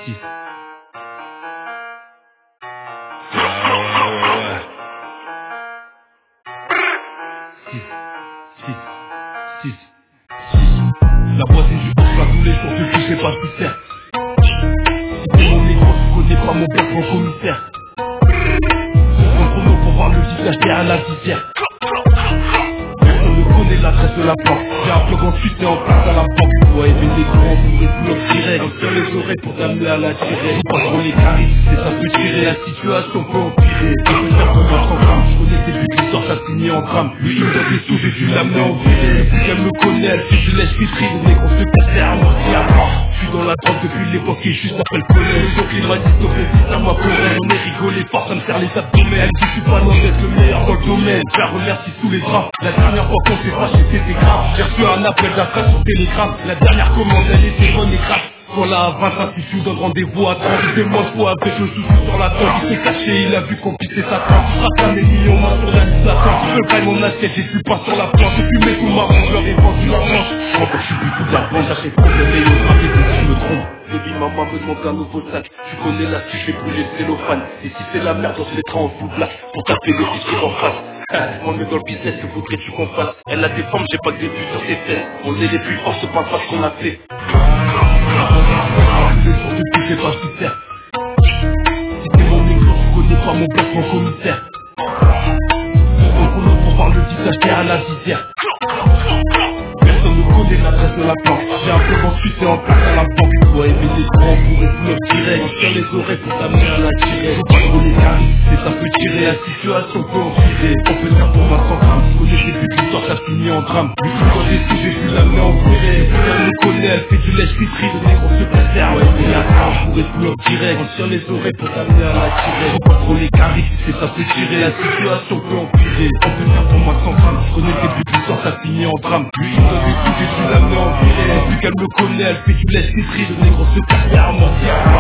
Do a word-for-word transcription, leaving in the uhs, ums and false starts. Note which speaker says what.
Speaker 1: six. Ouais, ouais, ouais, ouais. six, six, six, six. La voisine du boss là tous les jours depuis que j'ai pas pu faire. Si t'es mon négro, tu connais pas mon père, mon commissaire. Mon chrono pour voir le visage derrière la visière. Personne ne connaît l'adresse de la banque. J'ai un plug ensuite et en place à la banque. Ouais, mais les grands bourrés bloc direct. On tire les oreilles pour t'amener à la tirer. Pas trop les caries, c'est ça peut tirer. La situation peut empirer. On peut faire comme un programme. Je connais ses buts qui sortent à signer en drame. Lui il me donne des sous, j'ai dû l'amener en virée. Depuis qu'elle me connaît, elle fait du lèche-pitry. Le négro se casse à amorti à mort. Je suis dans la drogue depuis l'époque et juste après le collège. Donc il m'a dit stop et si ça m'a pleuré. On est rigolé fort, ça me sert les abdomen. Elle me dit je suis pas loin d'être le meilleur dans le domaine. Je la remercie sous les draps. La dernière fois qu'on s'est fâché c'était grave. J'ai reçu un appel d'affaires sur Telegram. La dernière commande elle était bonne et grave. Quand la vingt-cinq si tu donnes rendez-vous à trente. C'est moi de fois avec le souci sur la tente. Il s'est caché, il a vu qu'on pissait sa tente. Frappe mes millions mains sur la liste d'attente. Je peux pas mon assiette, j'ai plus pas sur la planche. J'ai fumé tout marron, je leur ai vendu la manche. Encore je suis du tout d'argent, j'achète problème et le marqué si je me trompe. Baby maman me demande un nouveau sac. Tu connais la suite, je vais brûler le cellophane. Et si c'est la merde, on se mettra en sous black pour taper le fichier en face. On est dans le business, que voudrais-tu qu'on fasse? Elle a des formes, j'ai pas que des vues sur ses fesses. On est les plus forts, je parle pas ce qu'on a fait. Tous les jours depuis j'ai pas su faire. Si t'es mon négro, tu connais pas mon père, mon commissaire. Mon chrono pour voir le visage derrière la visière. Personne ne connaît l'adresse de la banque. J'ai un peu ensuite et en place à la banque. Ouais, mais les grands bourrés bloc direct. On tire les oreilles pour t'amener à la tirer. Faut pas trop les caries, c'est ça peut tirer. La situation peut empirer. On peut faire pour vingt grammes. Je connais ses buts qui sortent, ça finit en drame. Lui il doit des sous, j'ai dû l'amener en virée. Elle me connaît, elle fait du lèche-pitry. Le négro se préfère, ouais, mais y'a un bourré bloc direct. On tire les oreilles pour t'amener à la tirer. Faut pas trop les caries, c'est ça peut tirer. La situation peut empirer. On peut faire pour vingt grammes. Je connais ses buts qui sortent, ça finit en drame. Lui il doit des sous, j'ai dû l'amener en virée. Vu qu'elle me connaît, elle fait du lèche-pitry. Le négro se casse à amortir.